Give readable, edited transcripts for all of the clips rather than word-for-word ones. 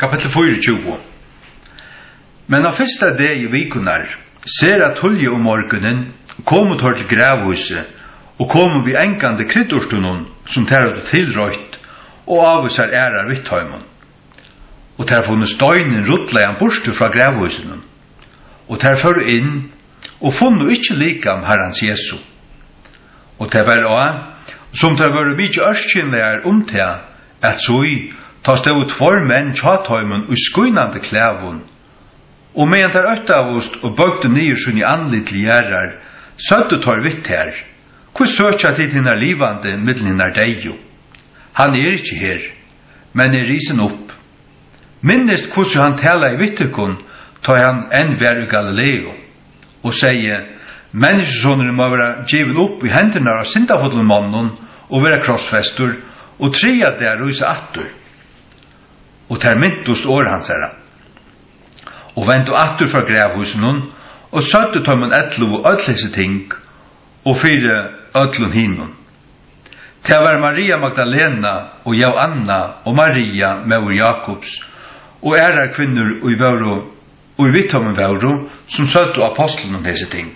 Kapitel 24. Men av fyrsta dag I vikunar, ser at hulje morgenen, komu tar til gravhuset, og komu vi engande kryddorstunon, som tar ut tilrøyt, og avvisar ærar vitthøymon. Og tar funnet støynen ruttleian borstu fra gravhusen, og tar føru inn, og funnet ikkje likam Herrans Jesu. Og tar bare som tar vært mykje ørskynlegar til, at så ta stod menn tjatøymon og skuinande klævun, og medan tar øttavust og bøgte nyer sunn I anlit til gjerrar, sødde tar vitt her, hvor søkja til hinna livande middel hinna deio. Han ikkje her, men risen opp. Minnest hvordan han tala I vittekon, ta han enn vær I Galileo, og sier, menneskesåneren må være givet opp I hendene av syndafoddelmannen, og være krossfestur, og trea der ruse attur. Og ter myntost år hans herra. Og ventu attur fra gravhusen og søtte tar man etlo og ødlese ting, og fyre ødlun hinun. Til var Maria Magdalena, og Joanna, og Maria, mor Jakobs, og ærar kvinner og I vittommen vauro, som søtte apostlen hese ting.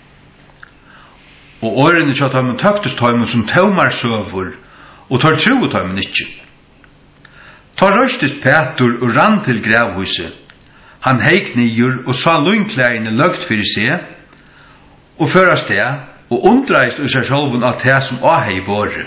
Og årene tja tar man tøktest tøymen som taumar søvur, og tar tro tøymen ikkje. Ta røystist Petur og rann til gravhuset. Han heik nyer og sa lunklærene løgt fyrir seg, og førast det, og undreist ur seg sjálfun av det som ahei båre.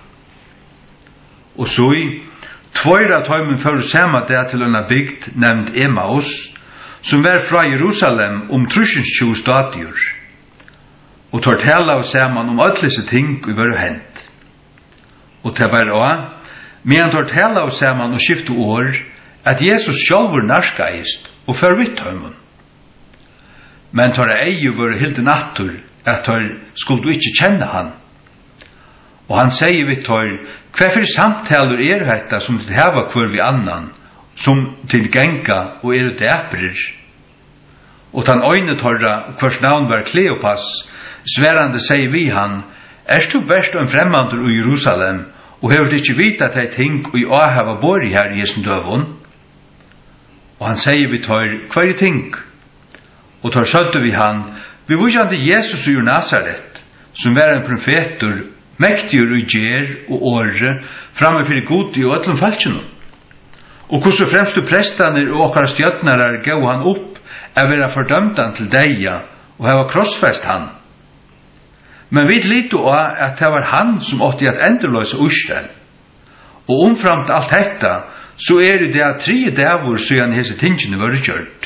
Og så tvoira tøymen fyrir sema det til unna bygd nevnt Emmaus, som var fra Jerusalem 320 stadier, og tar tala av saman öllese ting og var hent. Og til bare medan tar tala av saman og skifte år, at Jesus sjálfur narskaist og før vitthøymon. Men tar var hilden attur, at tar skulle du ikkje kjenne han. Og han sier vitthøyr, hva for samtaler hetta som til heva kvar vi annan, som til genga og dæprer. Og tan øyne torra, hvers navn var Kleopas, sverande sier vi han, du best en fremmandur I Jerusalem, og hever ikkje vita at ei ting og I hava bor I her I Jesu døvun? Og han sier vi tar, hva ting? Og tar søtte vi han, vi vujande Jesus ur Nazaret, som var en profetur, mektigur og gjer og åre, framme fyrir god I öllum falskjunum. Og hvordan fremstu prestaner og okkara stjøtnarar gav han opp, vera fordømdan til deia, og hava krossfest han. Men vi litu at det var han som åtti at endurløse Israel. Og omframt alt detta, så det at 3 dævor siden hese tingene var gjørt.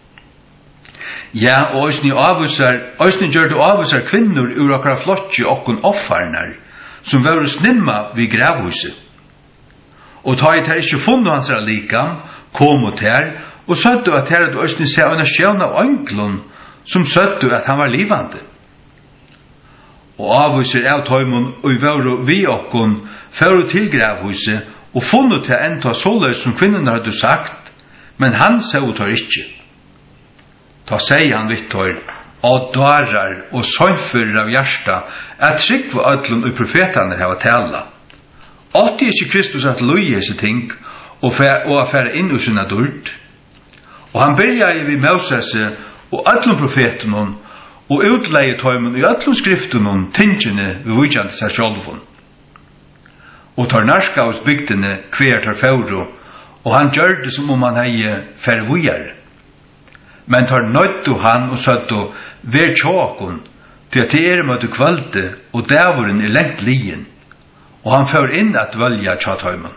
Ja, og òsni gjør det avvisar kvinnor ur okkara flotje okkun offarnar, som var snimma vid gravhuset. Og ta I ter ikkje funnet hans likam, kom og ter, og søttu at her at òsni se unna sjøvn av ønglun, som søttu at han var livande. Og avviser av tøymon og varu vi okkun, føru til gravhuset, og funnet til enda såleis som kvinnerne hadde sagt, men han sa tar ikkje. Ta sier han vittor, og dvarar og søgnfører av hjärsta, at trykva ödlun og profetane hava tala. Åtti ikkje Kristus at lui hese ting, og affæra inn ur sinna dord. Og han byrja vi Mosese og ödlun profetenon, og utleie tøymon I öllum skriftunon tingene vi vujjande seg sjálfun. Og tar narska hos bygdene hver tar fæuro, og han gjør det som om han hei færvujar. Men tar nøytu han og søttu ver tjåkun, til at det møtu kvölde, og dævoren lengt lien, og han fær inn at völja tjåtøymon.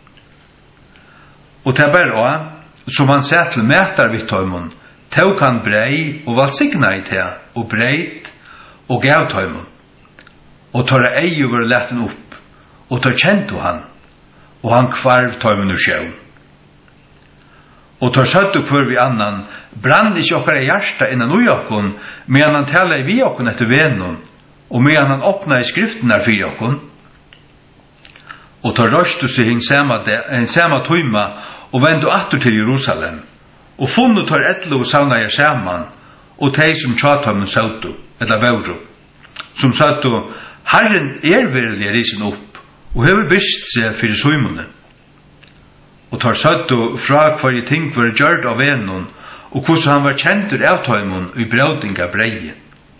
Og til bare som han sier til mætar vidt tøymon, tåg han brei og valsigna I te, og breit og gav tøymon. Og tar var letten opp, og tar kjentu han, og han kvarv tøymon ur sjøvn. Og tar søttu kvar vi annan, brann ikkje okkara hjärsta innan ui okkun, medan han tala vi okkun etter venun, og medan han åpna I skriftenar fyrir okkun. Og tar røstu seg en sama tøyma, og vendu attur til Jerusalem, og funnet tar etlo og savna jeg saman, og tei som tjatamen sautu, eller vauru, som sautu, Herren verilig risen opp, og hever bist seg fyrir søymune. og tar søtt og fra hver ting var gjørt av vennen, og hvordan han var kjent av tøymon i brøding av breie.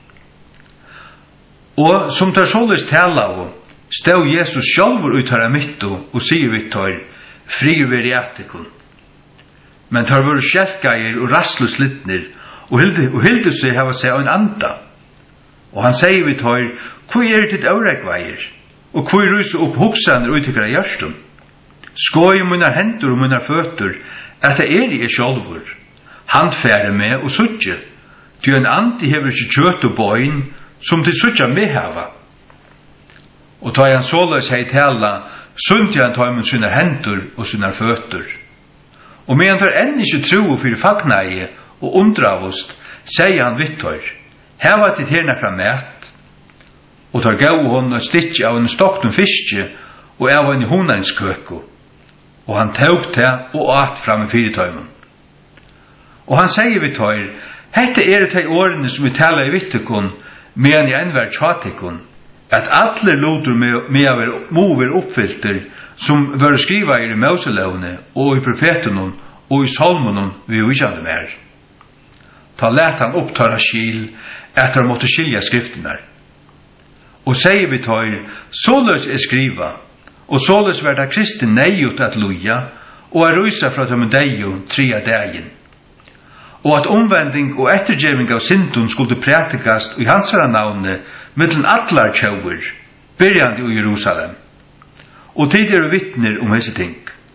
Og som tar såles tala av, stod Jesus sjálfur uttara mittu og sier vitt tar, fri veri etikon. Men tar vore skjelkgeier og rastløslittner, og hilde seg hava seg en anda. Og han sier vitt tar, hvor ditt øregveier, og hvor ryser opp hoksaner utikra hjørstum? Skoj munar hendur og munar føtter, at det i sjálfur. Han fære med og suttje, ty en andi hever ikke kjøtt og bøyn, som til suttja med hava. Og ta han såleis hei tala, sunnti han ta med sina hendur og sina føtter. Og medan tar enn ikke tro fyrir fagnaie og undravust, sier han vittor, heva til herna fra mæt, og tar gau hon og stitje av en stoktum fiskje og av en hunanskøko. Og han tauk det og at fram i fyrirtøymen. Og han sier vittor, hette det årene som vi taler i vittekon, medan i enhver tjatikon, at alle loder må være oppfyllter som var skriva i Moselevne og i profetene og i salmonen vi ukjande mer. Ta let han opptara skil etter måtte skilja skriftene. Og sier vi tar, såløs skriva, og såløs verda Kristi neiut at loja, og rysa fra dem deio 3 dagen. Og at omvending og ettergjeving av syndun skulle prætikast i hansara navne mittlen allar tjauur, byrjandi i Jerusalem. Og tid vittner hese ting.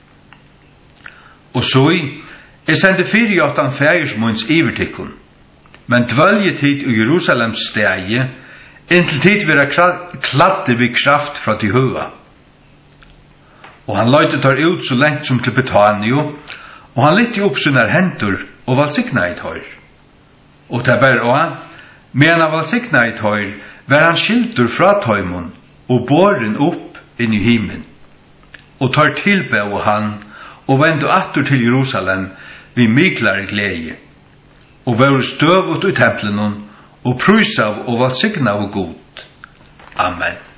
Og så sendte 48 fægersmunds ivertikkun, men dvølje tid i Jerusalems stegi, inntil tid vera kladde vi kraft fra til høa. Og han løyte tar ut så lengt som til Betanio, og han lytte opp sine hendur og valsikna i tøyr. Og det bare også, men han valsikna i tøyr, var han skiltur fra tøymon og båren opp inn i himen. Og tar tilbe av han, og vende atter til Jerusalem vi myklare glede. Og var støvut i templen og prysav og valsikna av god. Amen.